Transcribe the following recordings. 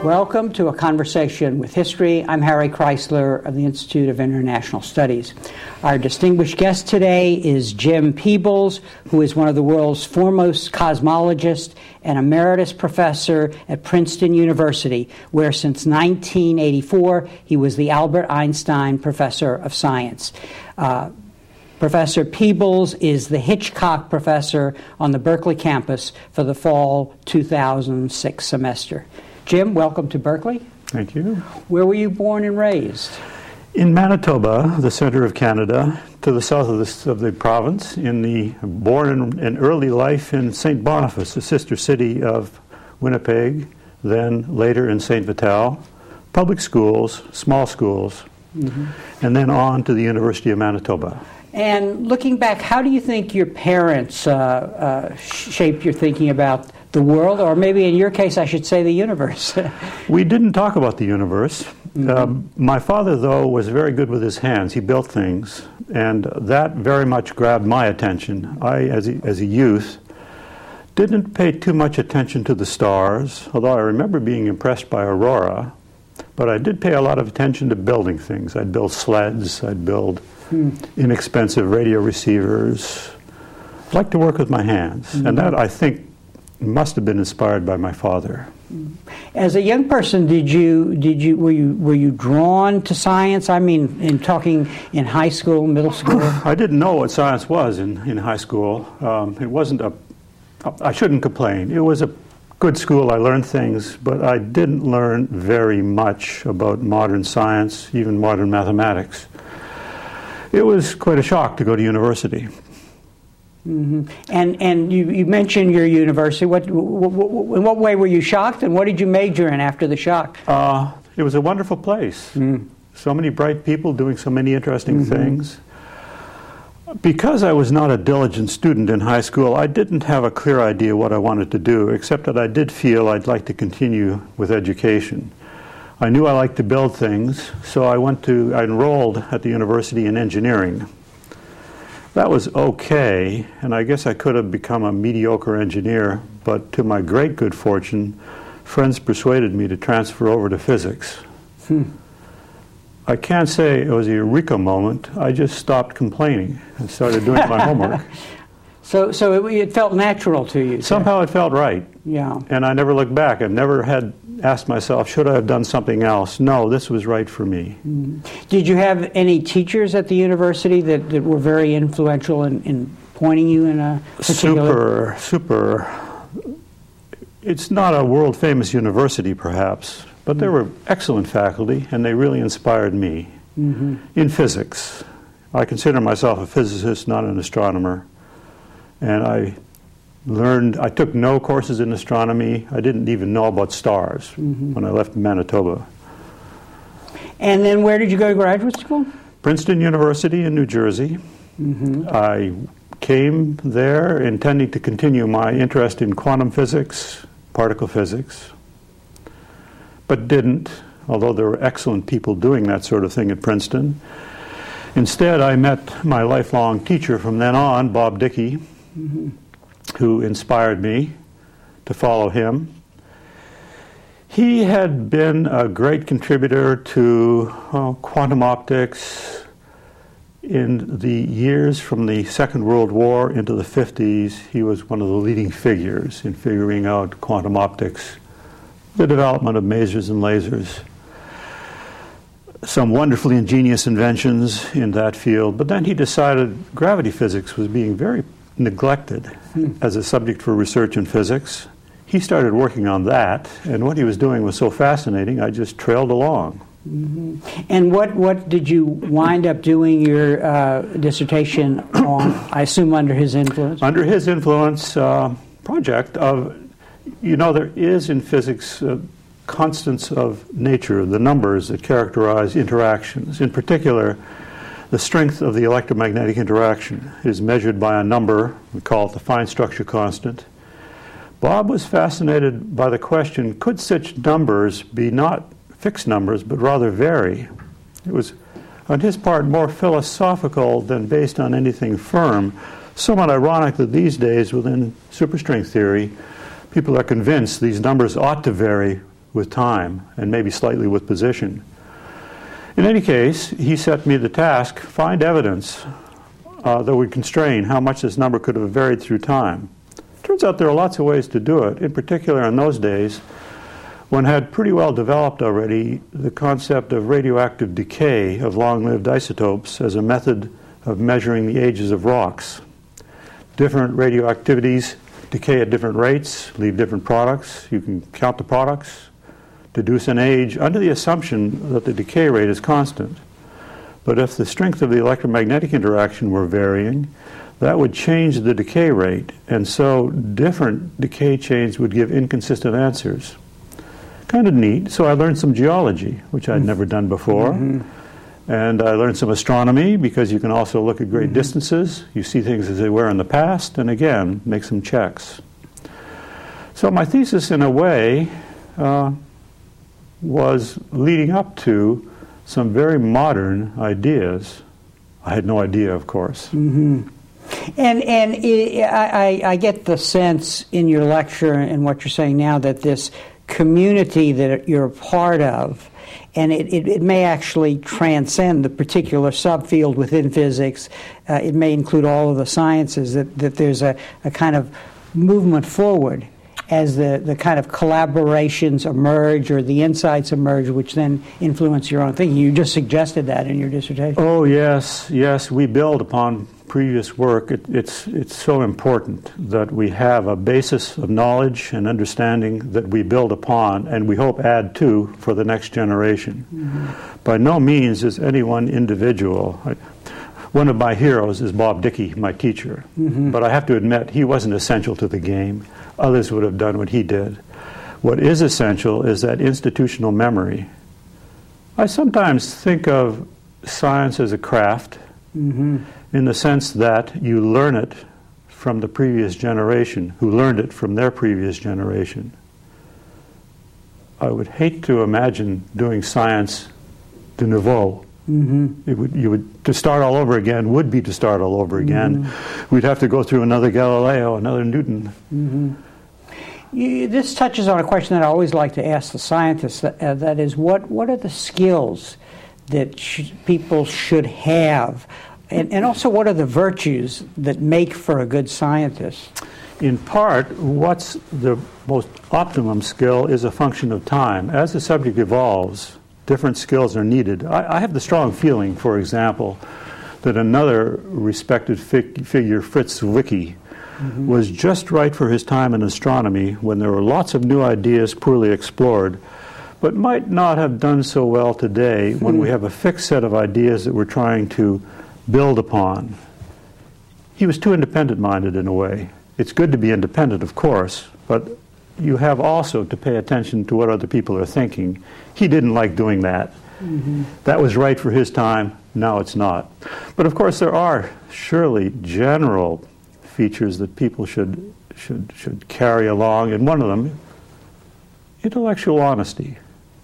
Welcome to A Conversation with History. I'm Harry Chrysler of the Institute of International Studies. Our distinguished guest today is Jim Peebles, who is one of the world's foremost cosmologists and emeritus professor at Princeton University, where since 1984 he was the Albert Einstein Professor of Science. Professor Peebles is the Hitchcock Professor on the Berkeley campus for the fall 2006 semester. Jim, welcome to Berkeley. Thank you. Where were you born and raised? In Manitoba, the center of Canada, to the south of the province, born in early life in St. Boniface, a sister city of Winnipeg, then later in St. Vital, public schools, small schools, and then on to the University of Manitoba. And looking back, how do you think your parents shaped your thinking about the world, or maybe in your case, I should say the universe? We didn't talk about the universe. My father, though, was very good with his hands. He built things, and that very much grabbed my attention. I, as a youth, didn't pay too much attention to the stars, although I remember being impressed by aurora, but I did pay a lot of attention to building things. I'd build sleds, I'd build inexpensive radio receivers. I'd like to work with my hands, and that, I think, must have been inspired by my father. As a young person, were you drawn to science? I mean, in high school, middle school? I didn't know what science was in high school. It wasn't I shouldn't complain. It was a good school. I learned things, but I didn't learn very much about modern science, even modern mathematics. It was quite a shock to go to university. And you mentioned your university. In what way were you shocked, and what did you major in after the shock? It was a wonderful place. So many bright people doing so many interesting things. Because I was not a diligent student in high school, I didn't have a clear idea what I wanted to do, except that I did feel I'd like to continue with education. I knew I liked to build things, so I enrolled at the university in engineering. That was okay, and I guess I could have become a mediocre engineer, but to my great good fortune, friends persuaded me to transfer over to physics. I can't say it was a eureka moment. I just stopped complaining and started doing my homework. So it felt natural to you? Somehow it felt right. Yeah. And I never looked back. I never had asked myself, should I have done something else? No, this was right for me. Did you have any teachers at the university that were very influential in pointing you in a particular... Super. It's not a world-famous university, perhaps, but there were excellent faculty, and they really inspired me in physics. I consider myself a physicist, not an astronomer. And I took no courses in astronomy. I didn't even know about stars when I left Manitoba. And then where did you go to graduate school? Princeton University in New Jersey. I came there intending to continue my interest in quantum physics, particle physics, but didn't, although there were excellent people doing that sort of thing at Princeton. Instead, I met my lifelong teacher from then on, Bob Dickey, who inspired me to follow him. He had been a great contributor to quantum optics in the years from the Second World War into the 50s. He was one of the leading figures in figuring out quantum optics, the development of masers and lasers, some wonderfully ingenious inventions in that field. But then he decided gravity physics was being very neglected as a subject for research in physics. He started working on that, and what he was doing was so fascinating, I just trailed along. And what did you wind up doing your dissertation on, I assume under his influence? Under his influence, project of, there is in physics constants of nature, the numbers that characterize interactions. In particular, the strength of the electromagnetic interaction is measured by a number, we call it the fine structure constant. Bob was fascinated by the question, could such numbers be not fixed numbers, but rather vary? It was, on his part, more philosophical than based on anything firm. Somewhat ironic that these days, within superstring theory, people are convinced these numbers ought to vary with time and maybe slightly with position. In any case, he set me the task, find evidence that would constrain how much this number could have varied through time. Turns out there are lots of ways to do it. In particular, in those days, one had pretty well developed already the concept of radioactive decay of long-lived isotopes as a method of measuring the ages of rocks. Different radioactivities decay at different rates, leave different products. You can count the products, deduce an age under the assumption that the decay rate is constant. But if the strength of the electromagnetic interaction were varying, that would change the decay rate, and so different decay chains would give inconsistent answers. Kind of neat. So I learned some geology, which I'd never done before. And I learned some astronomy, because you can also look at great distances. You see things as they were in the past, and again, make some checks. So my thesis, in a way, was leading up to some very modern ideas. I had no idea, of course. And I get the sense in your lecture and what you're saying now that this community that you're a part of, and it may actually transcend the particular subfield within physics. It may include all of the sciences, that there's a kind of movement forward as the kind of collaborations emerge or the insights emerge, which then influence your own thinking. You just suggested that in your dissertation. Oh, yes, we build upon previous work. It's so important that we have a basis of knowledge and understanding that we build upon and we hope add to for the next generation. By no means is any one individual. One of my heroes is Bob Dickey, my teacher. But I have to admit, he wasn't essential to the game. Others would have done what he did. What is essential is that institutional memory. I sometimes think of science as a craft, in the sense that you learn it from the previous generation, who learned it from their previous generation. I would hate to imagine doing science de nouveau. To start all over again would be to start all over again. We'd have to go through another Galileo, another Newton. This touches on a question that I always like to ask the scientists, that is, what are the skills that people should have? And also, what are the virtues that make for a good scientist? In part, what's the most optimum skill is a function of time. As the subject evolves, different skills are needed. I have the strong feeling, for example, that another respected figure, Fritz Zwicky, was just right for his time in astronomy when there were lots of new ideas poorly explored, but might not have done so well today when we have a fixed set of ideas that we're trying to build upon. He was too independent-minded in a way. It's good to be independent, of course, but you have also to pay attention to what other people are thinking. He didn't like doing that. That was right for his time. Now it's not. But of course, there are surely general features that people should carry along, and one of them, intellectual honesty.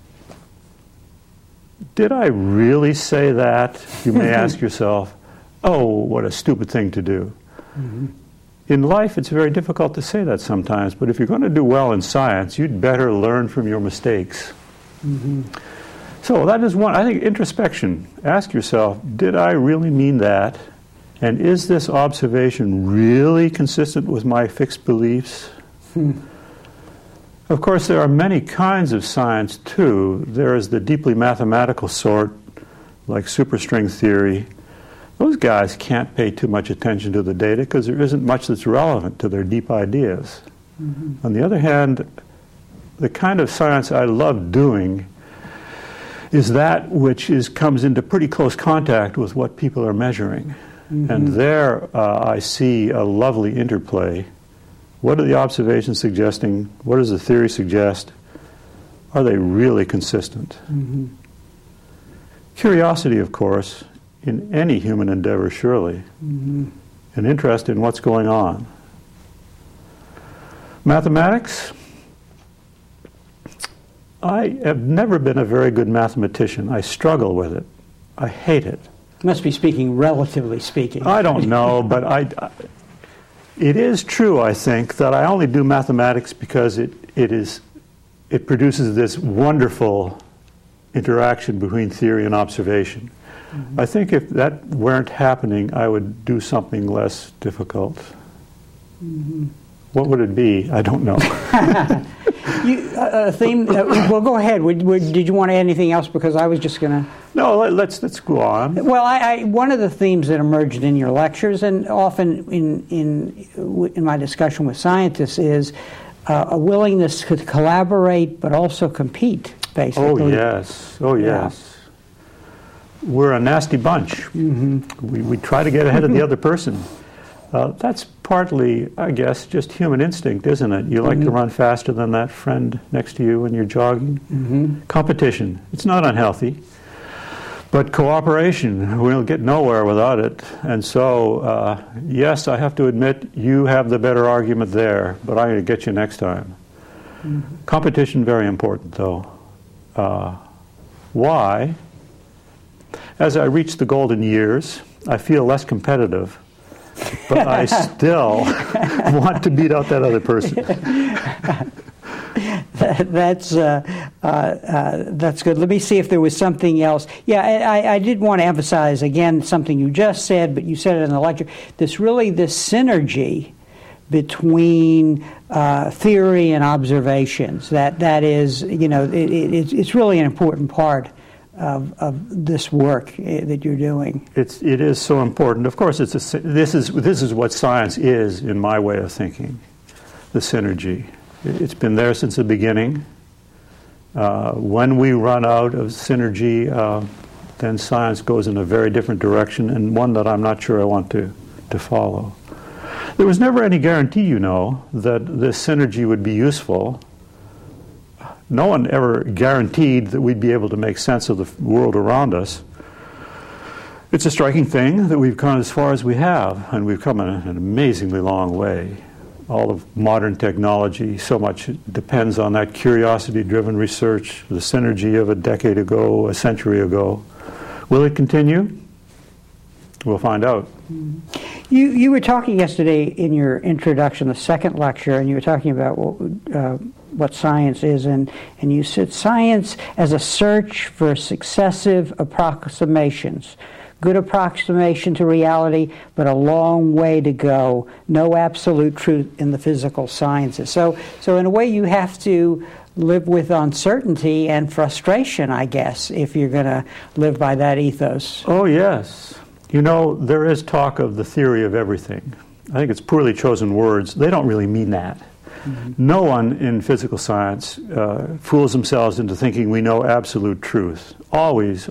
Did I really say that? You may ask yourself, oh, what a stupid thing to do. In life, it's very difficult to say that sometimes, but if you're going to do well in science, you'd better learn from your mistakes. So that is one, I think, introspection. Ask yourself, did I really mean that? And is this observation really consistent with my fixed beliefs? Of course, there are many kinds of science, too. There is the deeply mathematical sort, like superstring theory. Those guys can't pay too much attention to the data because there isn't much that's relevant to their deep ideas. On the other hand, the kind of science I love doing is that which comes into pretty close contact with what people are measuring. And there I see a lovely interplay. What are the observations suggesting? What does the theory suggest? Are they really consistent? Curiosity, of course, in any human endeavor, surely. An interest in what's going on. Mathematics? I have never been a very good mathematician. I struggle with it. I hate it. Must be speaking, relatively speaking. I don't know, but it is true, I think, that I only do mathematics because it is it produces this wonderful interaction between theory and observation. I think if that weren't happening, I would do something less difficult. What would it be? I don't know. Theme. Well, go ahead. Did you want to add anything else? Because I was just going to. No, let's go on. Well, one of the themes that emerged in your lectures, and often in my discussion with scientists, is a willingness to collaborate but also compete. Basically. Oh yes. Oh yes. Yeah. We're a nasty bunch. We try to get ahead of the other person. That's partly, I guess, just human instinct, isn't it? You like to run faster than that friend next to you when you're jogging. Competition. It's not unhealthy. But cooperation, we'll get nowhere without it. And so, yes, I have to admit, you have the better argument there, but I'm going to get you next time. Competition, very important, though. Why? As I reach the golden years, I feel less competitive, but I still want to beat out that other person. That's good. Let me see if there was something else. Yeah, I did want to emphasize again something you just said, but you said it in the lecture. This synergy between theory and observations. That is, it's really an important part of this work that you're doing. It is so important. Of course, this is what science is in my way of thinking. The synergy. It's been there since the beginning. When we run out of synergy, then science goes in a very different direction, and one that I'm not sure I want to follow. There was never any guarantee, that this synergy would be useful. No one ever guaranteed that we'd be able to make sense of the world around us. It's a striking thing that we've come as far as we have, and we've come an amazingly long way. All of modern technology, so much depends on that curiosity-driven research, the synergy of a decade ago, a century ago. Will it continue? We'll find out. You were talking yesterday in your introduction, the second lecture, and you were talking about what science is, and you said science as a search for successive approximations. Good approximation to reality, but a long way to go. No absolute truth in the physical sciences. So in a way, you have to live with uncertainty and frustration, I guess, if you're going to live by that ethos. Oh, yes. There is talk of the theory of everything. I think it's poorly chosen words. They don't really mean that. No one in physical science fools themselves into thinking we know absolute truth. Always,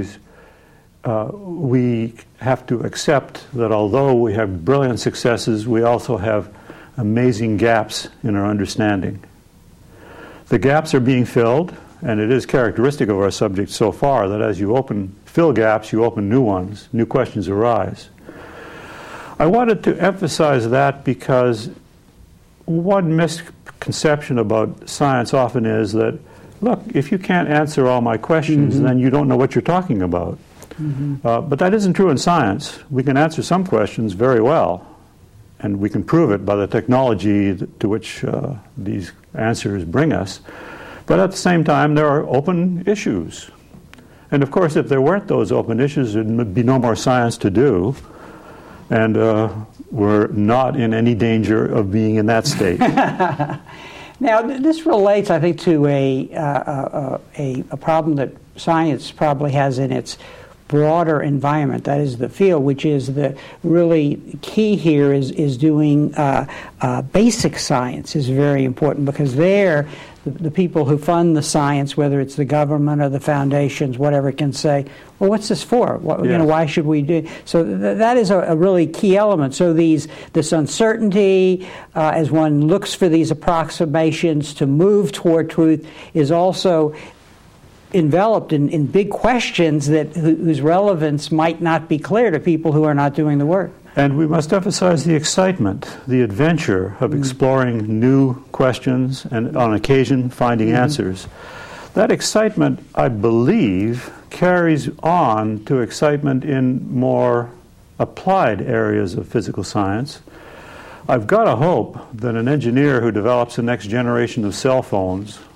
we have to accept that although we have brilliant successes, we also have amazing gaps in our understanding. The gaps are being filled, and it is characteristic of our subject so far that as you fill gaps, you open new ones, new questions arise. I wanted to emphasize that because one misconception about science often is that, look, if you can't answer all my questions, then you don't know what you're talking about. But that isn't true in science. We can answer some questions very well, and we can prove it by the technology to which these answers bring us. But at the same time, there are open issues. And of course, if there weren't those open issues, there would be no more science to do, and we're not in any danger of being in that state. Now, this relates, I think, to a problem that science probably has in its broader environment, that is the field, which is the really key here is doing basic science is very important, because there the people who fund the science, whether it's the government or the foundations, whatever, can say, well, what's this for? Why should we do? So that is a really key element. So this uncertainty, as one looks for these approximations to move toward truth, is also enveloped in big questions whose relevance might not be clear to people who are not doing the work. And we must emphasize the excitement, the adventure of exploring new questions and, on occasion, finding answers. That excitement, I believe, carries on to excitement in more applied areas of physical science. I've got to hope that an engineer who develops the next generation of cell phones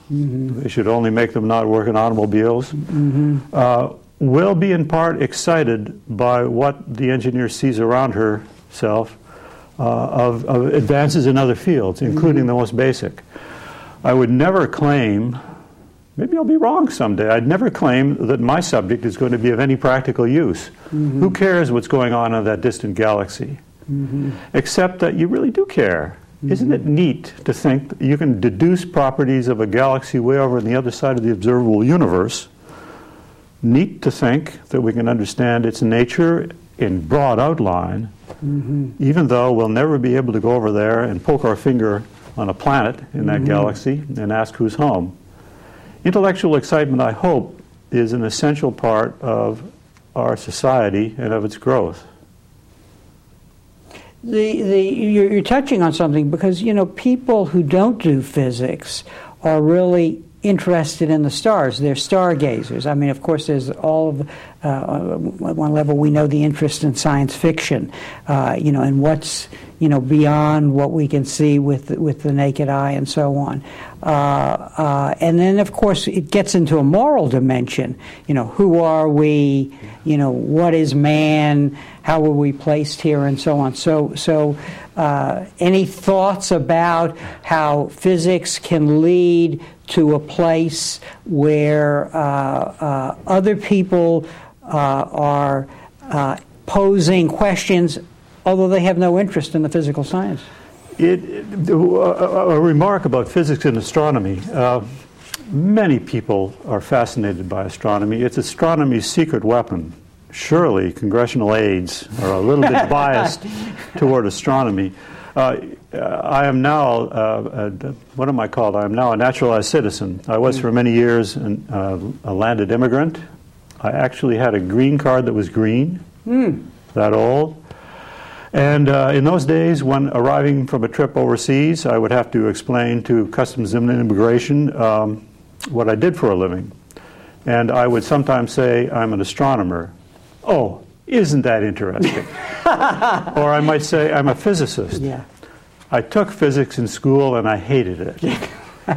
they should only make them not work in automobiles, will be in part excited by what the engineer sees around herself of advances in other fields, including the most basic. I would never claim, maybe I'll be wrong someday, I'd never claim that my subject is going to be of any practical use. Who cares what's going on in that distant galaxy? Except that you really do care. Isn't it neat to think that you can deduce properties of a galaxy way over on the other side of the observable universe? Neat to think that we can understand its nature in broad outline, even though we'll never be able to go over there and poke our finger on a planet in that galaxy and ask who's home. Intellectual excitement, I hope, is an essential part of our society and of its growth. You're touching on something because, people who don't do physics are really interested in the stars. They're stargazers. I mean, of course, there's all of, at one level, we know the interest in science fiction, and what's, beyond what we can see with the naked eye and so on. And then, of course, it gets into a moral dimension. Who are we? What is man? How were we placed here, and so on. So, any thoughts about how physics can lead to a place where other people are posing questions, although they have no interest in the physical science? A remark about physics and astronomy. Many people are fascinated by astronomy. It's astronomy's secret weapon. Surely congressional aides are a little bit biased toward astronomy. I am now, what am I called? I am now a naturalized citizen. I was for many years a landed immigrant. I actually had a green card that was green, that old. And in those days, when arriving from a trip overseas, I would have to explain to Customs and Immigration what I did for a living. And I would sometimes say, I'm an astronomer. Oh, isn't that interesting? Or I might say, I'm a physicist. Yeah. I took physics in school and I hated it.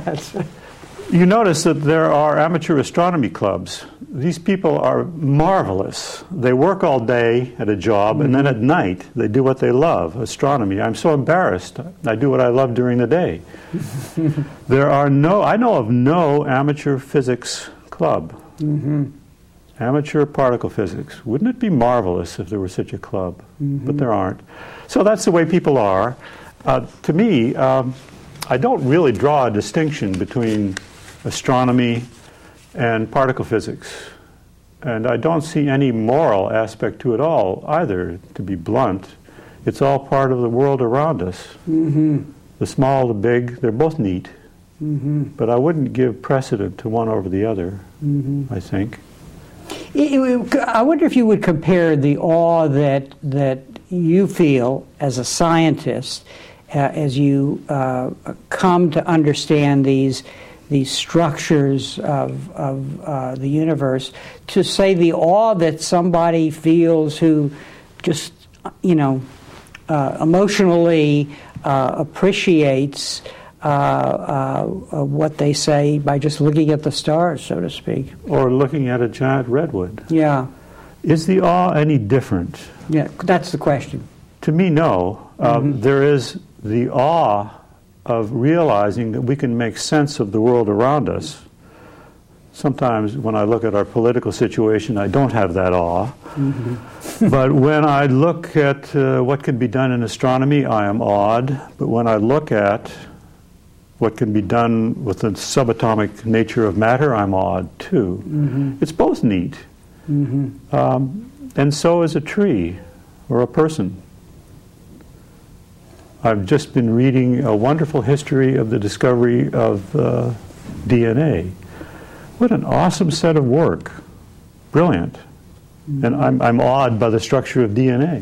You notice that there are amateur astronomy clubs. These people are marvelous. They work all day at a job, and then at night they do what they love, astronomy. I'm so embarrassed. I do what I love during the day. I know of no amateur physics club. Amateur particle physics. Wouldn't it be marvelous if there were such a club? But there aren't. So that's the way people are. To me, I don't really draw a distinction between astronomy and particle physics. And I don't see any moral aspect to it all either, to be blunt. It's all part of the world around us. The small, the big, they're both neat. But I wouldn't give precedent to one over the other, I think. I wonder if you would compare the awe that you feel as a scientist as you come to understand these structures of the universe, to say the awe that somebody feels who just, emotionally appreciates what they say by just looking at the stars, so to speak. Or looking at a giant redwood. Yeah. Is the awe any different? Yeah, that's the question. To me, no. There is the awe of realizing that we can make sense of the world around us. Sometimes when I look at our political situation, I don't have that awe. But when I look at what can be done in astronomy, I am awed. But when I look at what can be done with the subatomic nature of matter, I'm awed too. It's both neat. And so is a tree or a person. I've just been reading a wonderful history of the discovery of DNA. What an awesome set of work. Brilliant. And I'm awed by the structure of DNA.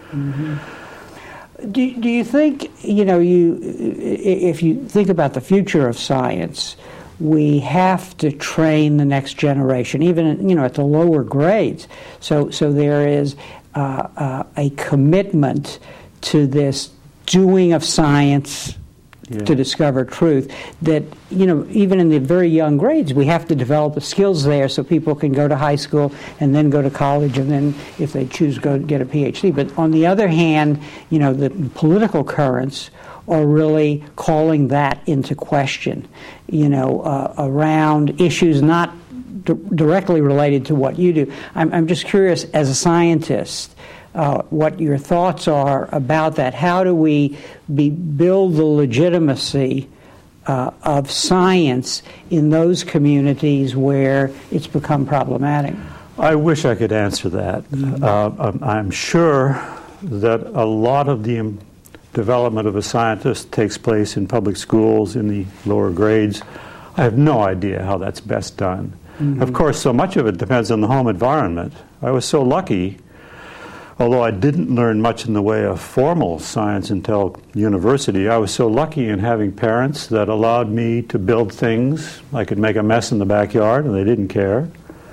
Do you think, if you think about the future of science, we have to train the next generation, even at the lower grades. So there is a commitment to this doing of science, to discover truth, that, even in the very young grades, we have to develop the skills there so people can go to high school and then go to college and then, if they choose, go get a PhD. But on the other hand, the political currents are really calling that into question, around issues not directly related to what you do. I'm just curious, as a scientist, what your thoughts are about that. How do we build the legitimacy of science in those communities where it's become problematic? I wish I could answer that. I'm sure that a lot of the development of a scientist takes place in public schools, in the lower grades. I have no idea how that's best done. Of course, so much of it depends on the home environment. I was so lucky, although I didn't learn much in the way of formal science until university, I was so lucky in having parents that allowed me to build things. I could make a mess in the backyard, and they didn't care.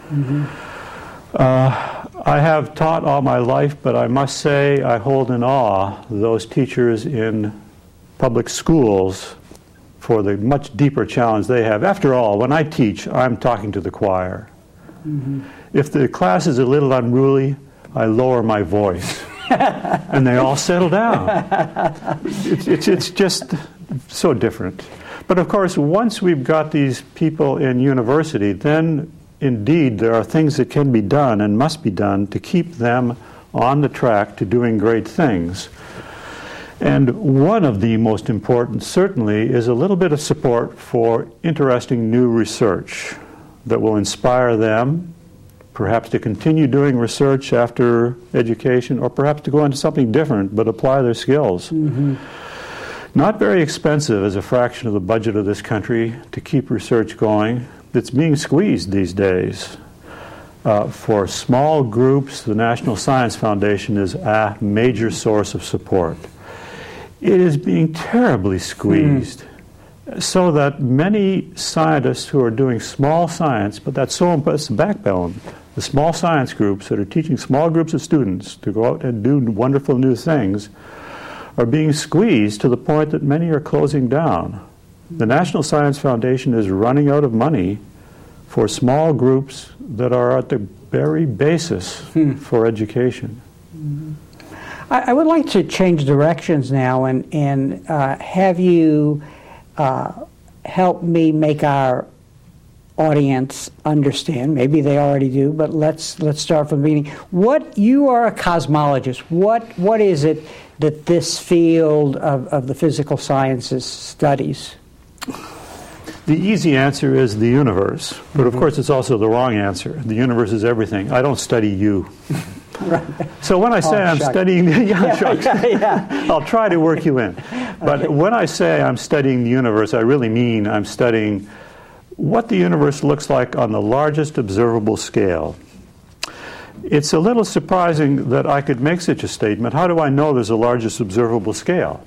I have taught all my life, but I must say I hold in awe those teachers in public schools for the much deeper challenge they have. After all, when I teach, I'm talking to the choir. If the class is a little unruly, I lower my voice, and they all settle down. It's just so different. But of course, once we've got these people in university, then indeed there are things that can be done and must be done to keep them on the track to doing great things. And one of the most important, certainly, is a little bit of support for interesting new research that will inspire them, perhaps to continue doing research after education, or perhaps to go into something different but apply their skills. Not very expensive as a fraction of the budget of this country to keep research going. It's being squeezed these days. For small groups, the National Science Foundation is a major source of support. It is being terribly squeezed, so that many scientists who are doing small science, but that's the backbone, the small science groups that are teaching small groups of students to go out and do wonderful new things, are being squeezed to the point that many are closing down. The National Science Foundation is running out of money for small groups that are at the very basis for education. I would like to change directions now and have you help me make our audience understand. Maybe they already do, but let's start from the beginning. You are a cosmologist. What is it that this field of the physical sciences studies? The easy answer is the universe, but of course it's also the wrong answer. The universe is everything. I don't study you. Right. So when I say I'm studying, I'll try to work you in. But when I say I'm studying the universe, I really mean I'm studying what the universe looks like on the largest observable scale. It's a little surprising that I could make such a statement. How do I know there's a largest observable scale?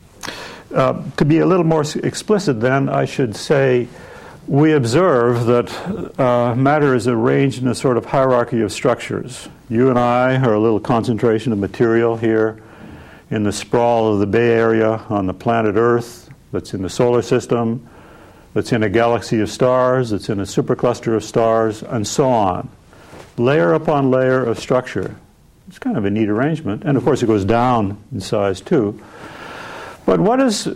To be a little more explicit then, I should say we observe that matter is arranged in a sort of hierarchy of structures. You and I are a little concentration of material here in the sprawl of the Bay Area on the planet Earth that's in the solar system, that's in a galaxy of stars, that's in a supercluster of stars, and so on. Layer upon layer of structure. It's kind of a neat arrangement. And of course it goes down in size too. But what is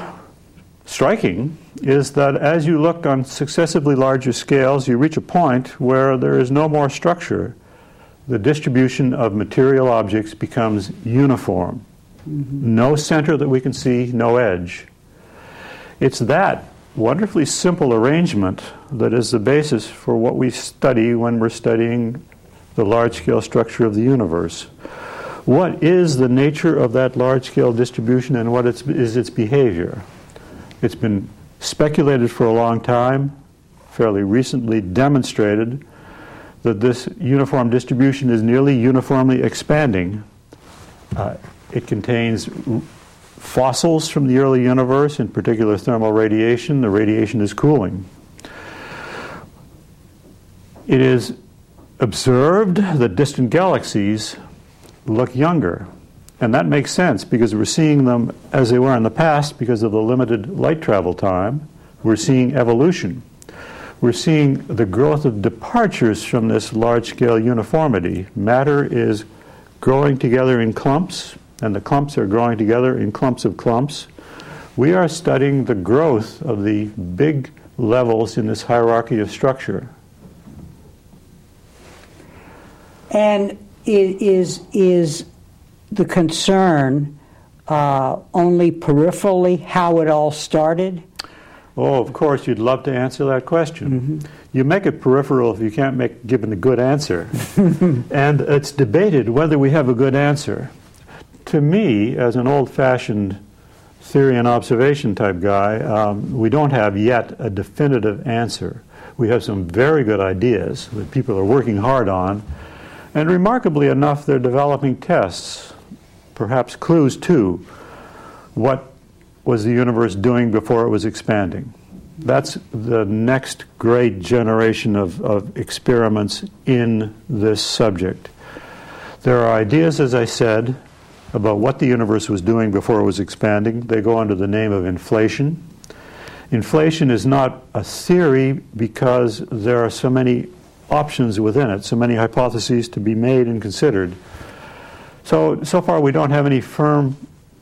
striking is that as you look on successively larger scales, you reach a point where there is no more structure. The distribution of material objects becomes uniform. No center that we can see, no edge. It's that wonderfully simple arrangement that is the basis for what we study when we're studying the large-scale structure of the universe. What is the nature of that large-scale distribution and what is its behavior? It's been speculated for a long time, fairly recently demonstrated, that this uniform distribution is nearly uniformly expanding. It contains fossils from the early universe, in particular thermal radiation. The radiation is cooling. It is observed that distant galaxies look younger. And that makes sense because we're seeing them as they were in the past because of the limited light travel time. We're seeing evolution. We're seeing the growth of departures from this large-scale uniformity. Matter is growing together in clumps, and the clumps are growing together in clumps of clumps. We are studying the growth of the big levels in this hierarchy of structure. And is the concern only peripherally how it all started? Oh, of course, you'd love to answer that question. You make it peripheral if you can't give it a good answer. And it's debated whether we have a good answer. To me, as an old-fashioned theory and observation type guy, we don't have yet a definitive answer. We have some very good ideas that people are working hard on, and remarkably enough, they're developing tests, perhaps clues to what was the universe doing before it was expanding. That's the next great generation of experiments in this subject. There are ideas, as I said, about what the universe was doing before it was expanding. They go under the name of inflation. Inflation is not a theory because there are so many options within it, so many hypotheses to be made and considered. So far we don't have any firm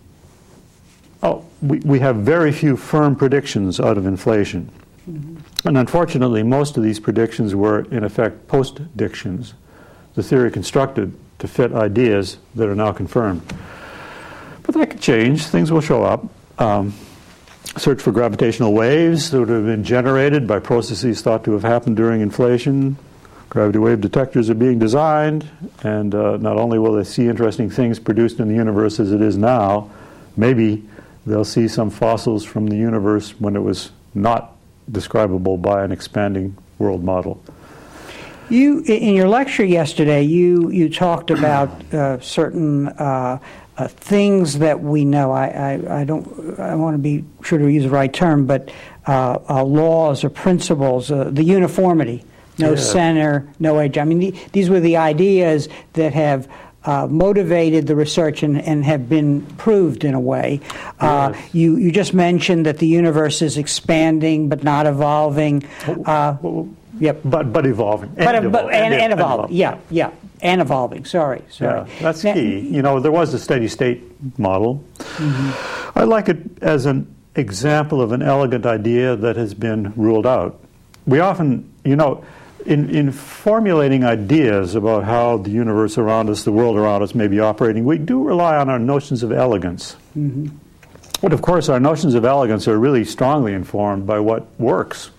we have very few firm predictions out of inflation. And unfortunately, most of these predictions were, in effect, post-dictions, the theory constructed to fit ideas that are now confirmed. But that could change. Things will show up. Search for gravitational waves that would have been generated by processes thought to have happened during inflation. Gravity wave detectors are being designed, and not only will they see interesting things produced in the universe as it is now, maybe they'll see some fossils from the universe when it was not describable by an expanding world model. You, in your lecture yesterday, you talked about certain things that we know. I want to be sure to use the right term, but laws or principles, the uniformity, no center, no edge. I mean, these were the ideas that have motivated the research and have been proved in a way. You just mentioned that the universe is expanding but not evolving. Yep. But evolving. And evolving. Yeah. And evolving. Sorry. Yeah, that's key. You know, there was a steady state model. I like it as an example of an elegant idea that has been ruled out. We often, in formulating ideas about how the universe around us, the world around us may be operating, we do rely on our notions of elegance. But of course, our notions of elegance are really strongly informed by what works.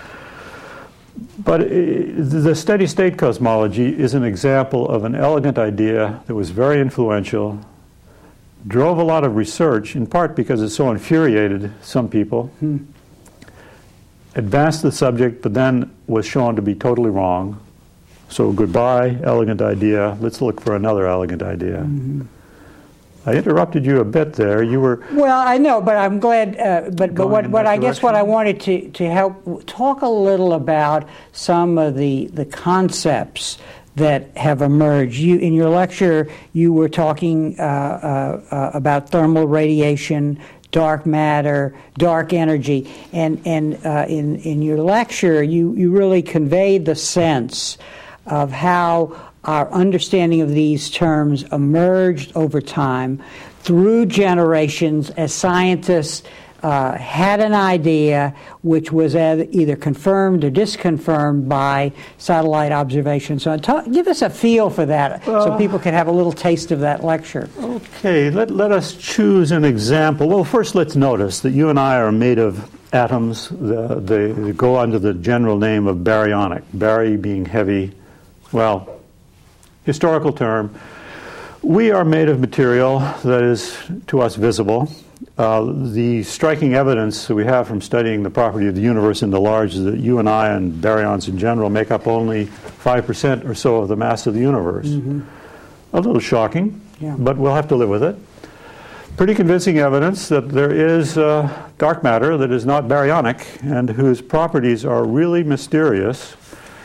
But the steady state cosmology is an example of an elegant idea that was very influential, drove a lot of research, in part because it so infuriated some people, advanced the subject, but then was shown to be totally wrong. So goodbye, elegant idea. Let's look for another elegant idea. I interrupted you a bit there. You were... Well, I know, but I'm glad. But what I guess what I wanted to help talk a little about some of the concepts that have emerged. In your lecture, you were talking about thermal radiation, dark matter, dark energy, and in your lecture, you really conveyed the sense of how our understanding of these terms emerged over time through generations as scientists had an idea which was either confirmed or disconfirmed by satellite observation. So give us a feel for that so people can have a little taste of that lecture. Okay, let us choose an example. Well, first let's notice that you and I are made of atoms. They go under the general name of baryonic, bary being heavy. Well, historical term. We are made of material that is to us visible. The striking evidence that we have from studying the property of the universe in the large is that you and I and baryons in general make up only 5% or so of the mass of the universe. A little shocking, but we'll have to live with it. Pretty convincing evidence that there is dark matter that is not baryonic and whose properties are really mysterious.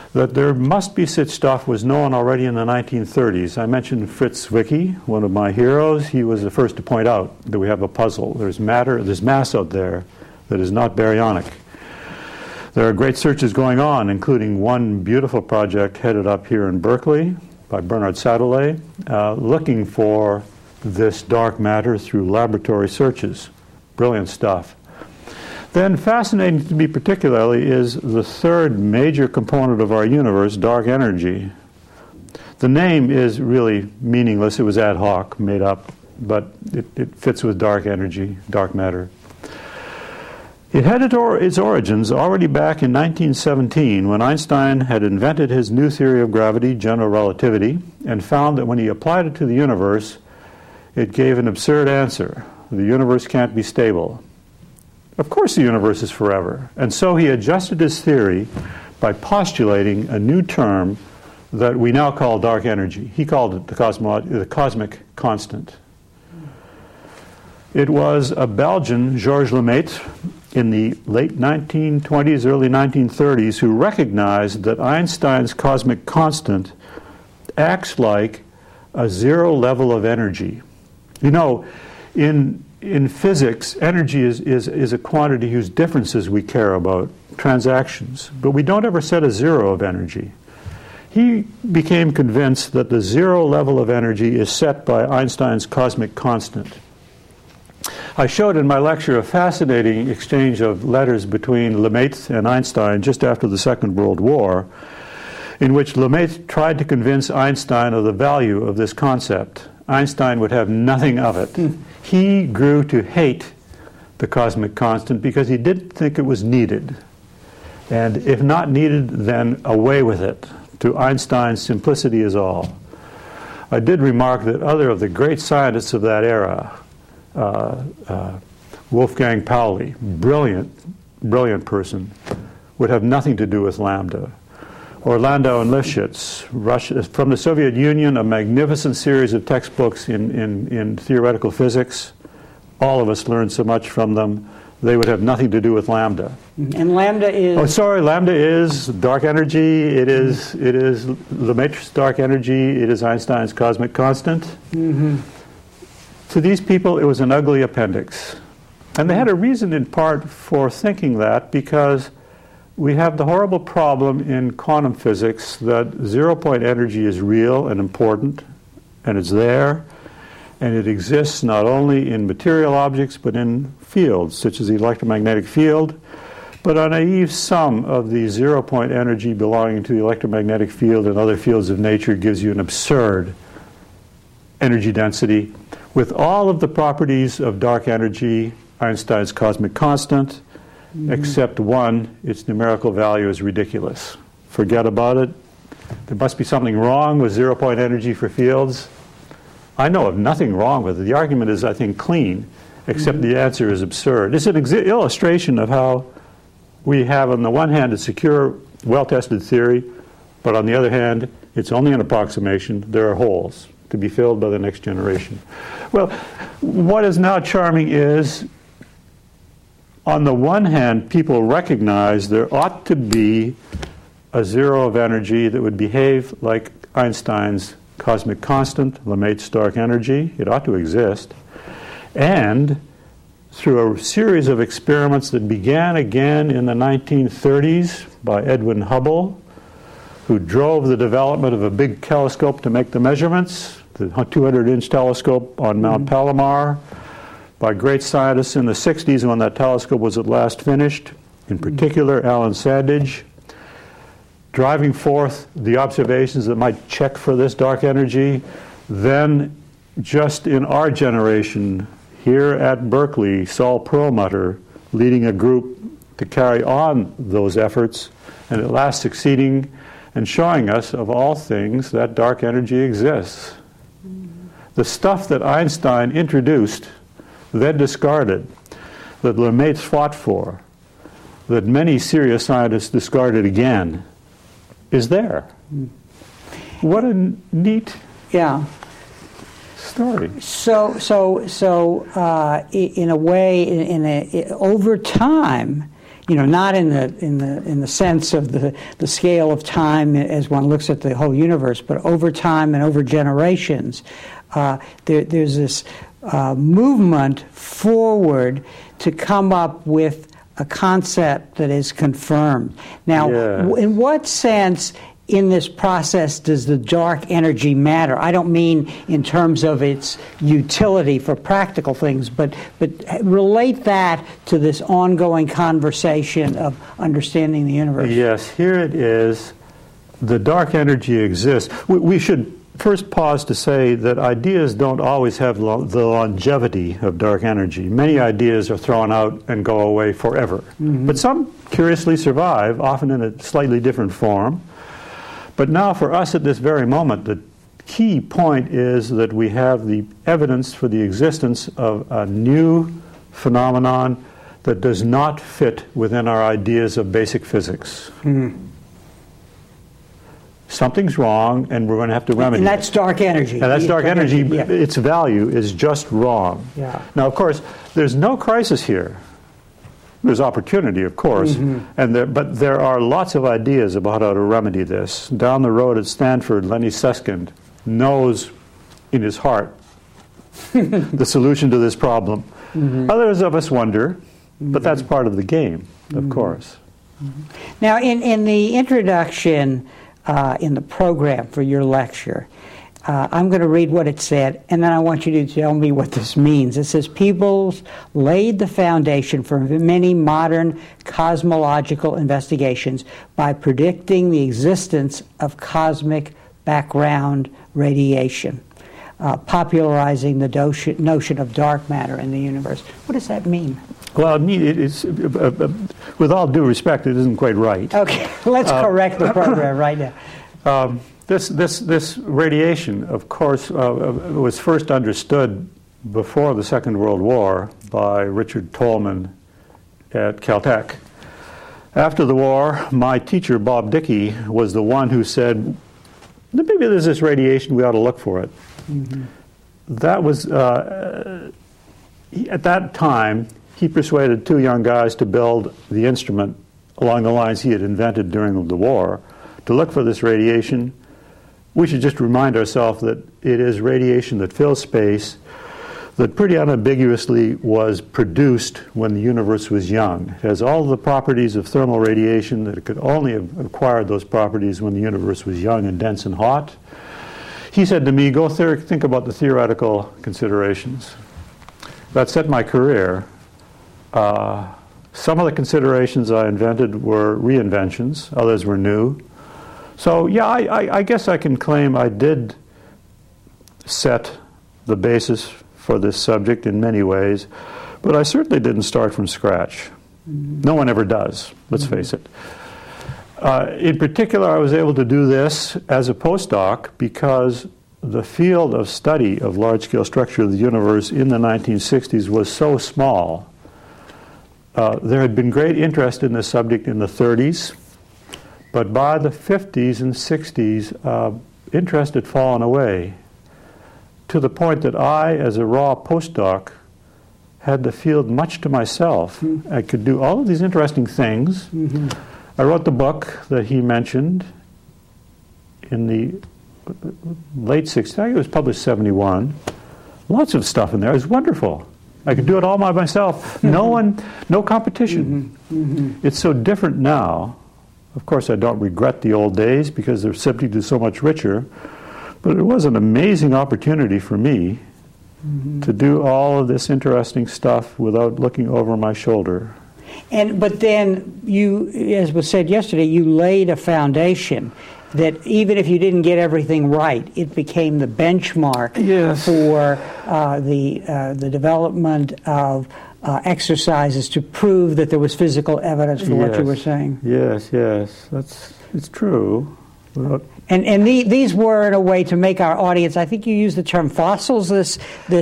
That there must be such stuff was known already in the 1930s. I mentioned Fritz Zwicky, one of my heroes. He was the first to point out that we have a puzzle. There's matter, there's mass out there that is not baryonic. There are great searches going on, including one beautiful project headed up here in Berkeley by Bernard Sadolet, looking for this dark matter through laboratory searches. Brilliant stuff. Then, fascinating to me particularly is the third major component of our universe, dark energy. The name is really meaningless. It was ad hoc, made up, but it fits with dark energy, dark matter. It had its origins already back in 1917 when Einstein had invented his new theory of gravity, general relativity, and found that when he applied it to the universe, it gave an absurd answer. The universe can't be stable. Of course the universe is forever. And so he adjusted his theory by postulating a new term that we now call dark energy. He called it the cosmic constant. It was a Belgian, Georges Lemaitre, in the late 1920s, early 1930s, who recognized that Einstein's cosmic constant acts like a zero level of energy. You know, in physics, energy is a quantity whose differences we care about, transactions, but we don't ever set a zero of energy. He became convinced that the zero level of energy is set by Einstein's cosmic constant. I showed in my lecture a fascinating exchange of letters between Lemaitre and Einstein just after the Second World War, in which Lemaitre tried to convince Einstein of the value of this concept. Einstein would have nothing of it. He grew to hate the cosmic constant because he didn't think it was needed. And if not needed, then away with it. To Einstein, simplicity is all. I did remark that other of the great scientists of that era, Wolfgang Pauli, brilliant person, would have nothing to do with lambda. Or Landau and Lifshitz, from the Soviet Union, a magnificent series of textbooks in theoretical physics. All of us learned so much from them. They would have nothing to do with lambda. And lambda is... Oh, sorry, lambda is dark energy. It is Lemaitre's dark energy. It is Einstein's cosmic constant. Mm-hmm. To these people, it was an ugly appendix. And they had a reason in part for thinking that, because we have the horrible problem in quantum physics that zero-point energy is real and important, and it's there, and it exists not only in material objects but in fields, such as the electromagnetic field. But a naive sum of the zero-point energy belonging to the electromagnetic field and other fields of nature gives you an absurd energy density with all of the properties of dark energy, Einstein's cosmic constant, except one, its numerical value is ridiculous. Forget about it. There must be something wrong with zero-point energy for fields. I know of nothing wrong with it. The argument is, I think, clean, except the answer is absurd. It's an illustration of how we have, on the one hand, a secure, well-tested theory, but on the other hand, it's only an approximation. There are holes to be filled by the next generation. Well, what is now charming is, on the one hand, people recognize there ought to be a zero of energy that would behave like Einstein's cosmic constant, Lemaitre's dark energy. It ought to exist. And through a series of experiments that began again in the 1930s by Edwin Hubble, who drove the development of a big telescope to make the measurements, the 200-inch telescope on Mount Palomar, by great scientists in the 60s when that telescope was at last finished, in particular Alan Sandage, driving forth the observations that might check for this dark energy. Then, just in our generation, here at Berkeley, Saul Perlmutter leading a group to carry on those efforts, and at last succeeding and showing us, of all things, that dark energy exists. The stuff that Einstein introduced, then discarded, that Lemaitre fought for, that many serious scientists discarded again, is there. What a neat story. So, in a way, over time, not in the sense of the scale of time as one looks at the whole universe, but over time and over generations, there's this movement forward to come up with a concept that is confirmed. Now, in what sense in this process does the dark energy matter? I don't mean in terms of its utility for practical things, but relate that to this ongoing conversation of understanding the universe. Yes, here it is. The dark energy exists. We should first pause to say that ideas don't always have the longevity of dark energy. Many ideas are thrown out and go away forever. But some curiously survive, often in a slightly different form. But now for us at this very moment, the key point is that we have the evidence for the existence of a new phenomenon that does not fit within our ideas of basic physics. Something's wrong, and we're going to have to remedy it. And that's dark energy. And that's dark energy. Its value is just wrong. Now, of course, there's no crisis here. There's opportunity, of course, but there are lots of ideas about how to remedy this. Down the road at Stanford, Lenny Susskind knows in his heart the solution to this problem. Others of us wonder, but that's part of the game, of course. Now, in the introduction in the program for your lecture, I'm going to read what it said, and then I want you to tell me what this means. It says, Peebles laid the foundation for many modern cosmological investigations by predicting the existence of cosmic background radiation, popularizing the notion of dark matter in the universe. What does that mean? Well, it's, with all due respect, it isn't quite right. Okay, let's correct the program right now. This radiation, of course, was first understood before the Second World War by Richard Tolman at Caltech. After the war, my teacher, Bob Dickey, was the one who said, maybe there's this radiation, we ought to look for it. That was, at that time, he persuaded two young guys to build the instrument along the lines he had invented during the war to look for this radiation. We should just remind ourselves that it is radiation that fills space, that pretty unambiguously was produced when the universe was young. It has all the properties of thermal radiation, that it could only have acquired those properties when the universe was young and dense and hot. He said to me, go think about the theoretical considerations. That set my career. Some of the considerations I invented were reinventions, others were new. So, yeah, I guess I can claim I did set the basis for this subject in many ways, but I certainly didn't start from scratch. No one ever does, let's face it. In particular, I was able to do this as a postdoc because the field of study of large-scale structure of the universe in the 1960s was so small. There had been great interest in this subject in the 30s, but by the 50s and 60s, interest had fallen away to the point that I, as a raw postdoc, had the field much to myself. I could do all of these interesting things. I wrote the book that he mentioned in the late 60s. I think it was published 71. Lots of stuff in there. It was wonderful. I could do it all by myself. No competition. It's so different now. Of course, I don't regret the old days because they're simply so much richer. But it was an amazing opportunity for me to do all of this interesting stuff without looking over my shoulder. But then you, as was said yesterday, you laid a foundation that even if you didn't get everything right, it became the benchmark for the development of exercises to prove that there was physical evidence for what you were saying. Yes, it's true. And these were, in a way, to make our audience, I think you used the term fossils, this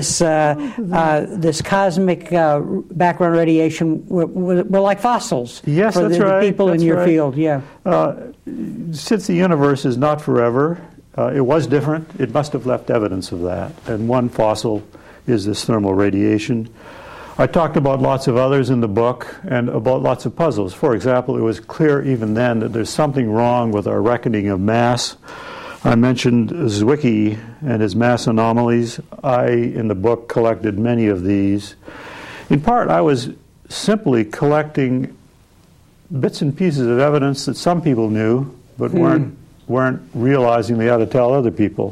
cosmic background radiation were like fossils. Yes, for that's the right. people in your field, Since the universe is not forever, it was different. It must have left evidence of that. And one fossil is this thermal radiation. I talked about lots of others in the book and about lots of puzzles. For example, it was clear even then that there's something wrong with our reckoning of mass. I mentioned Zwicky and his mass anomalies. I, in the book, collected many of these. In part, I was simply collecting bits and pieces of evidence that some people knew, but weren't realizing they ought to tell other people.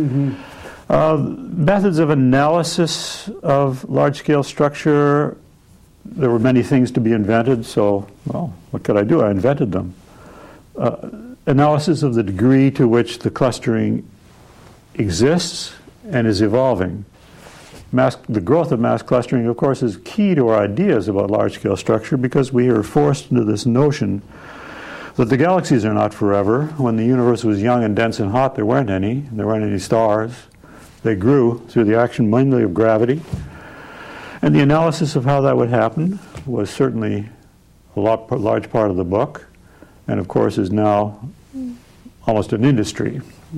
Methods of analysis of large-scale structure, there were many things to be invented, so, well, what could I do? I invented them. Analysis of the degree to which the clustering exists and is evolving. The growth of mass clustering, of course, is key to our ideas about large-scale structure because we are forced into this notion that the galaxies are not forever. When the universe was young and dense and hot, there weren't any stars. They grew through the action mainly of gravity. And the analysis of how that would happen was certainly a large part of the book, and of course is now almost an industry.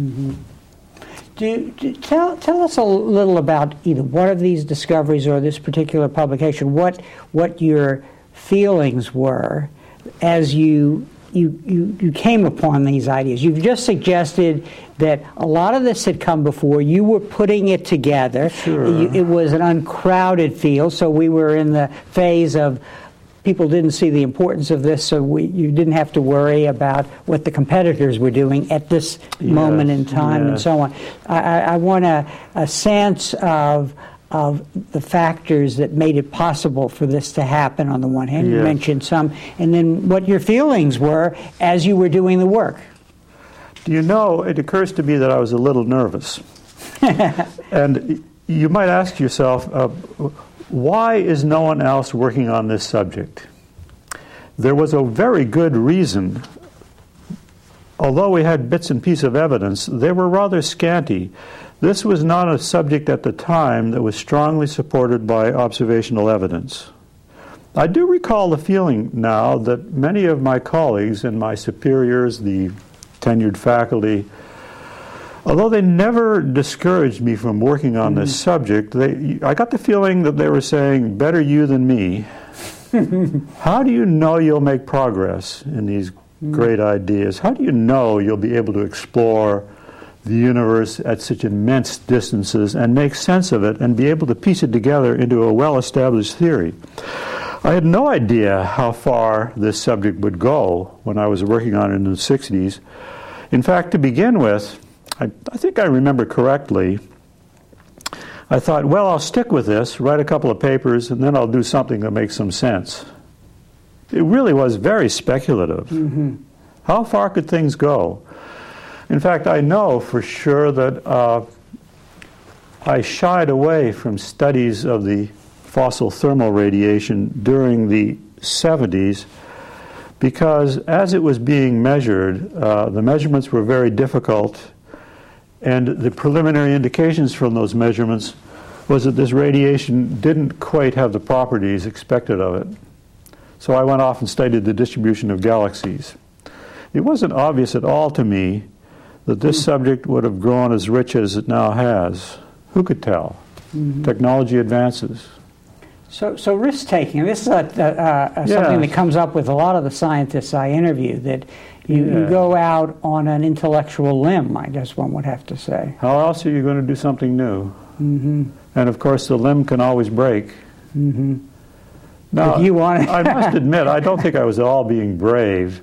Tell us a little about either one of these discoveries or this particular publication, what your feelings were as you came upon these ideas. You've just suggested that a lot of this had come before. You were putting it together. Sure. It was an uncrowded field, so we were in the phase of people didn't see the importance of this, so you didn't have to worry about what the competitors were doing at this moment in time and so on. I want a sense of the factors that made it possible for this to happen on the one hand. You mentioned some, and then what your feelings were as you were doing the work. Do you know, it occurs to me that I was a little nervous. And you might ask yourself, why is no one else working on this subject? There was a very good reason. Although we had bits and pieces of evidence, they were rather scanty. This was not a subject at the time that was strongly supported by observational evidence. I do recall the feeling now that many of my colleagues and my superiors, the tenured faculty, although they never discouraged me from working on this subject, I got the feeling that they were saying, better you than me. How do you know you'll make progress in these great ideas? How do you know you'll be able to explore the universe at such immense distances and make sense of it and be able to piece it together into a well-established theory? I had no idea how far this subject would go when I was working on it in the 60s. In fact, to begin with, I think I remember correctly, I thought, well, I'll stick with this, write a couple of papers, and then I'll do something that makes some sense. It really was very speculative. How far could things go? In fact, I know for sure that I shied away from studies of the fossil thermal radiation during the 70s because as it was being measured, the measurements were very difficult, and the preliminary indications from those measurements was that this radiation didn't quite have the properties expected of it. So I went off and studied the distribution of galaxies. It wasn't obvious at all to me that this subject would have grown as rich as it now has. Who could tell? Technology advances. So risk-taking, this is something that comes up with a lot of the scientists I interview, that you go out on an intellectual limb, I guess one would have to say. How else are you going to do something new? And of course the limb can always break. Now, you want it. I must admit, I don't think I was at all being brave.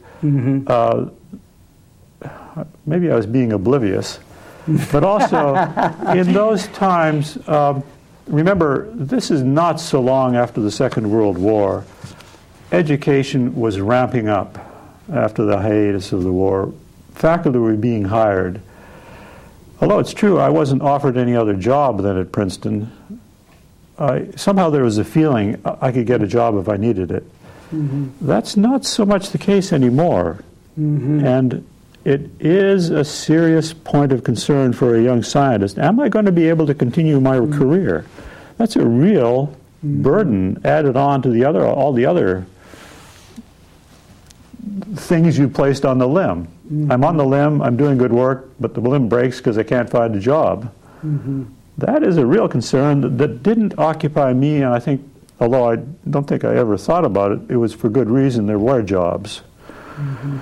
Maybe I was being oblivious. But also, in those times, remember, this is not so long after the Second World War. Education was ramping up after the hiatus of the war. Faculty were being hired. Although it's true, I wasn't offered any other job than at Princeton. Somehow there was a feeling I could get a job if I needed it. That's not so much the case anymore. And it is a serious point of concern for a young scientist. Am I going to be able to continue my career? That's a real burden added on to all the other things you placed on the limb. I'm on the limb, I'm doing good work, but the limb breaks because I can't find a job. That is a real concern that didn't occupy me and I think although I don't think I ever thought about it, it was for good reason. There were jobs. Mm-hmm.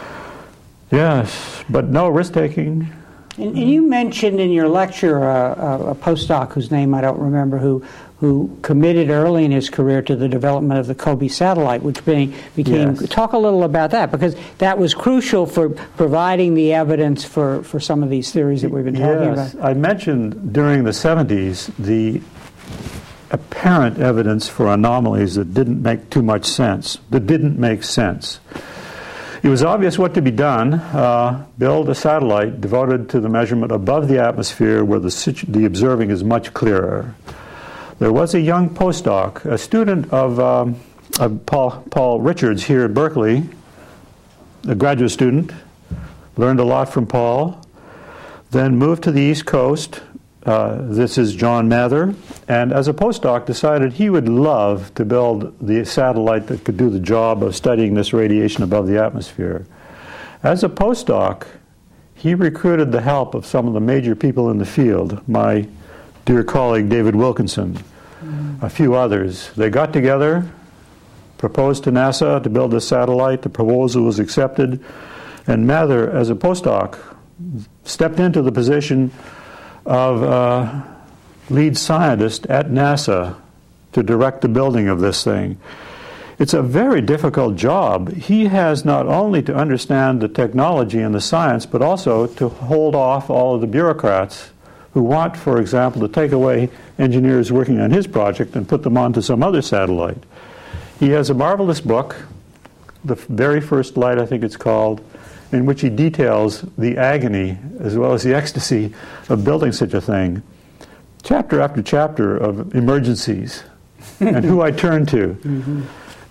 Yes, but no risk-taking. And you mentioned in your lecture a postdoc whose name I don't remember who committed early in his career to the development of the COBE satellite, which became, yes. Talk a little about that, because that was crucial for providing the evidence for some of these theories that we've been talking about. I mentioned during the 70s the apparent evidence for anomalies that didn't make too much sense, that didn't make sense. It was obvious what to be done. Build a satellite devoted to the measurement above the atmosphere where the observing is much clearer. There was a young postdoc, a student of Paul Richards here at Berkeley, a graduate student, learned a lot from Paul, then moved to the East Coast. This is John Mather, and as a postdoc decided he would love to build the satellite that could do the job of studying this radiation above the atmosphere. As a postdoc, he recruited the help of some of the major people in the field, my dear colleague David Wilkinson, a few others. They got together, proposed to NASA to build a satellite. The proposal was accepted, and Mather, as a postdoc, stepped into the position of lead scientist at NASA to direct the building of this thing. It's a very difficult job. He has not only to understand the technology and the science, but also to hold off all of the bureaucrats who want, for example, to take away engineers working on his project and put them onto some other satellite. He has a marvelous book, The Very First Light, I think it's called, in which he details the agony as well as the ecstasy of building such a thing. Chapter after chapter of emergencies and who I turn to. Mm-hmm.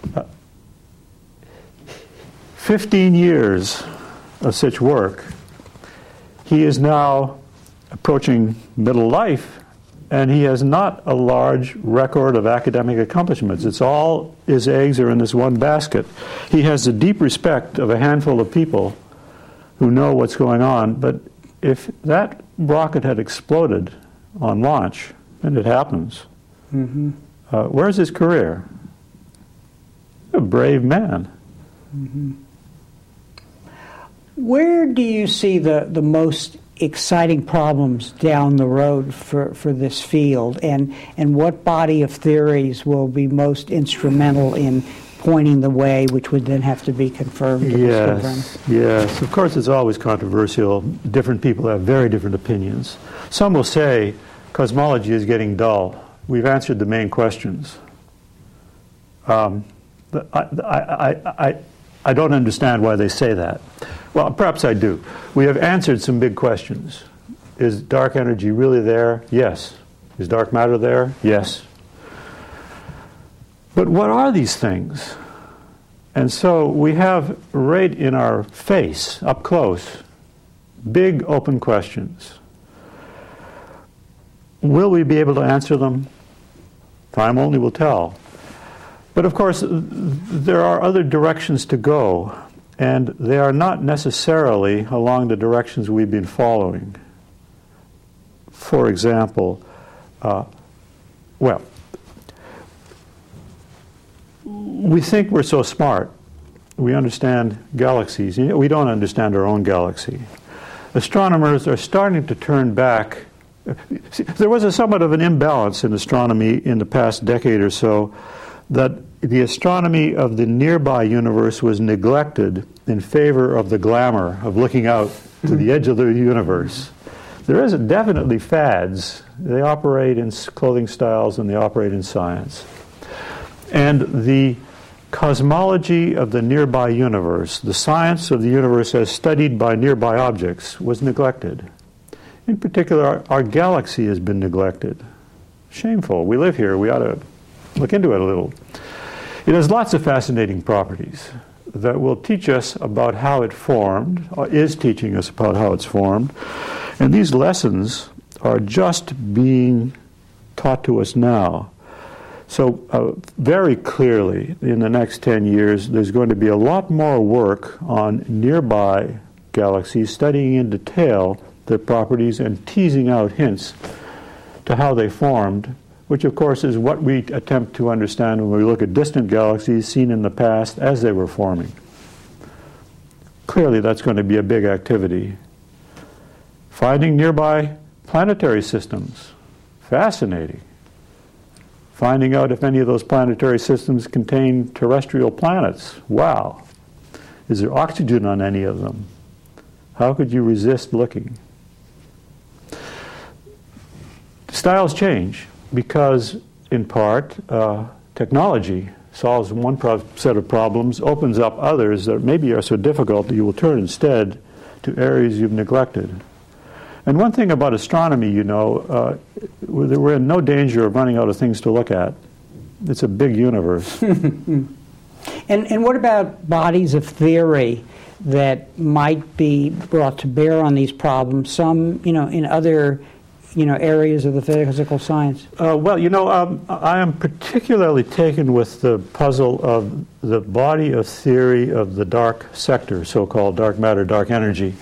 15 years of such work. He is now approaching middle life, and he has not a large record of academic accomplishments. It's all his eggs are in this one basket. He has the deep respect of a handful of people who know what's going on, but if that rocket had exploded on launch, and it happens, mm-hmm. Where's his career? A brave man. Mm-hmm. Where do you see the most exciting problems down the road for this field, and what body of theories will be most instrumental in pointing the way, which would then have to be confirmed? Yes. Of course, it's always controversial. Different people have very different opinions. Some will say cosmology is getting dull. We've answered the main questions. I don't understand why they say that. Well, perhaps I do. We have answered some big questions. Is dark energy really there? Yes. Is dark matter there? Yes. But what are these things? And so we have right in our face, up close, big open questions. Will we be able to answer them? Time only will tell. But of course, there are other directions to go, and they are not necessarily along the directions we've been following. For example, we think we're so smart. We understand galaxies. We don't understand our own galaxy. Astronomers are starting to turn back. See, there was somewhat of an imbalance in astronomy in the past decade or so, that the astronomy of the nearby universe was neglected in favor of the glamour of looking out to the edge of the universe. There is definitely fads. They operate in clothing styles and they operate in science. And the cosmology of the nearby universe, the science of the universe as studied by nearby objects, was neglected. In particular, our galaxy has been neglected. Shameful. We live here. We ought to look into it a little. It has lots of fascinating properties that will teach us about how it formed, or is teaching us about how it's formed. And these lessons are just being taught to us now. So very clearly, in the next 10 years, there's going to be a lot more work on nearby galaxies, studying in detail their properties and teasing out hints to how they formed which of course is what we attempt to understand when we look at distant galaxies seen in the past as they were forming. Clearly that's going to be a big activity. Finding nearby planetary systems, fascinating. Finding out if any of those planetary systems contain terrestrial planets, wow. Is there oxygen on any of them? How could you resist looking? Styles change because, in part, technology solves one set of problems, opens up others that maybe are so difficult that you will turn instead to areas you've neglected. And one thing about astronomy, you know, we're in no danger of running out of things to look at. It's a big universe. And what about bodies of theory that might be brought to bear on these problems, some, you know, in other, you know, areas of the physical science? Well, you know, I am particularly taken with the puzzle of the body of theory of the dark sector, so-called dark matter, dark energy.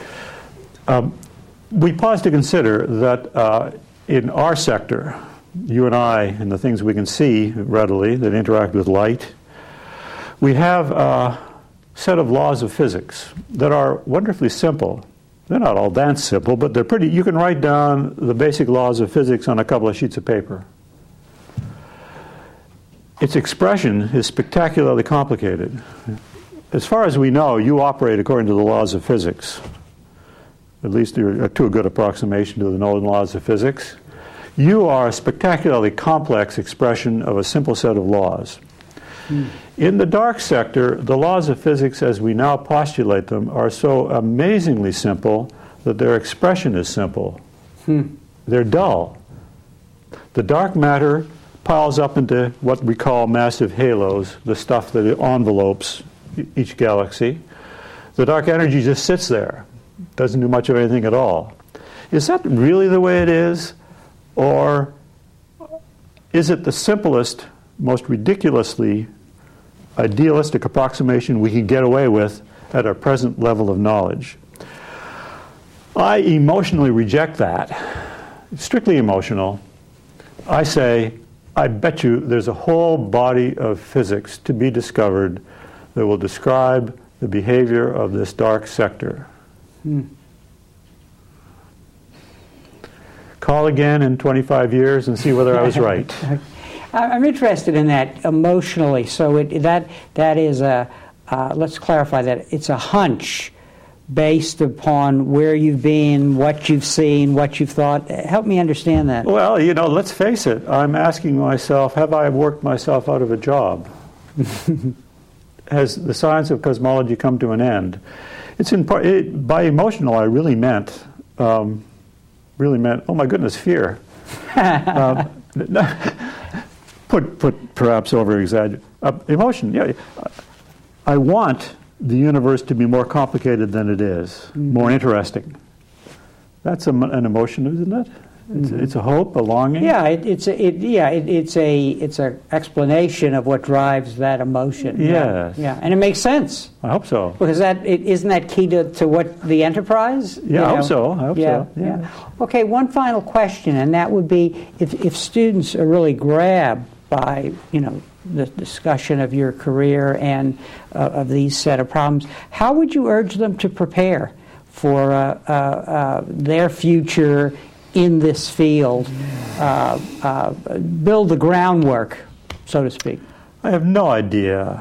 We pause to consider that in our sector, you and I, and the things we can see readily that interact with light, we have a set of laws of physics that are wonderfully simple. They're not all that simple, but they're pretty. You can write down the basic laws of physics on a couple of sheets of paper. Its expression is spectacularly complicated. As far as we know, you operate according to the laws of physics. At least you're to a good approximation to the known laws of physics. You are a spectacularly complex expression of a simple set of laws. In the dark sector, the laws of physics as we now postulate them are so amazingly simple that their expression is simple. They're dull. The dark matter piles up into what we call massive halos, the stuff that envelopes each galaxy. The dark energy just sits there, doesn't do much of anything at all. Is that really the way it is? Or is it the simplest, most ridiculously idealistic approximation we can get away with at our present level of knowledge? I emotionally reject that. It's strictly emotional. I say, I bet you there's a whole body of physics to be discovered that will describe the behavior of this dark sector. Call again in 25 years and see whether I was right. I'm interested in that emotionally. So that is a, let's clarify that, it's a hunch based upon where you've been, what you've seen, what you've thought. Help me understand that. Well, you know, let's face it. I'm asking myself, have I worked myself out of a job? Has the science of cosmology come to an end? It's in part, by emotional, I really meant, oh my goodness, fear. Put perhaps over-exaggerate. Emotion, yeah. I want the universe to be more complicated than it is, more interesting. That's an emotion, isn't it? It's a hope, a longing. Yeah, it's a explanation of what drives that emotion. Yes. Yeah, and it makes sense. I hope so. Because isn't that key to what the enterprise? Yeah, I hope so. Yeah. Okay, one final question, and that would be if students are really grabbed by, you know, the discussion of your career and of these set of problems, how would you urge them to prepare for their future in this field, build the groundwork, so to speak? I have no idea.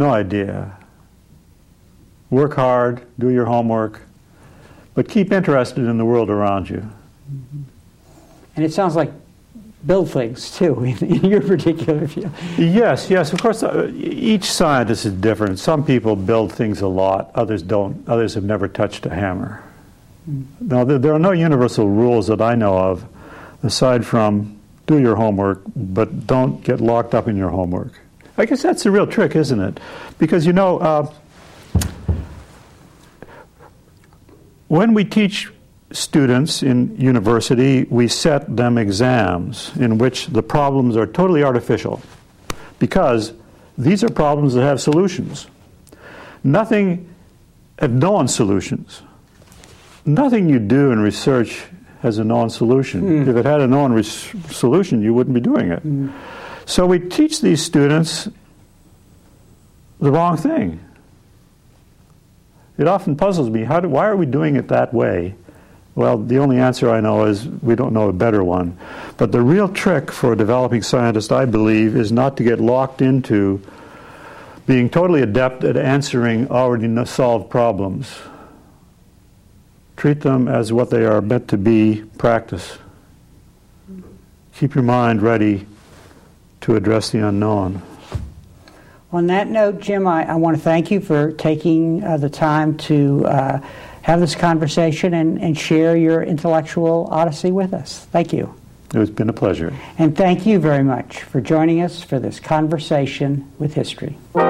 Work hard, do your homework, but keep interested in the world around you. And it sounds like build things, too, in your particular field. Yes, of course, each scientist is different. Some people build things a lot, others don't. Others have never touched a hammer. Now, there are no universal rules that I know of, aside from do your homework, but don't get locked up in your homework. I guess that's the real trick, isn't it? Because, you know, when we teach students in university, we set them exams in which the problems are totally artificial, because these are problems that have solutions. Nothing have known solutions. Nothing you do in research has a known solution. If it had a known solution, you wouldn't be doing it. So we teach these students the wrong thing. It often puzzles me, why are we doing it that way? Well, the only answer I know is we don't know a better one. But the real trick for a developing scientist, I believe, is not to get locked into being totally adept at answering already solved problems. Treat them as what they are meant to be, practice. Keep your mind ready to address the unknown. On that note, Jim, I want to thank you for taking the time to have this conversation and share your intellectual odyssey with us. Thank you. It's been a pleasure. And thank you very much for joining us for this conversation with history.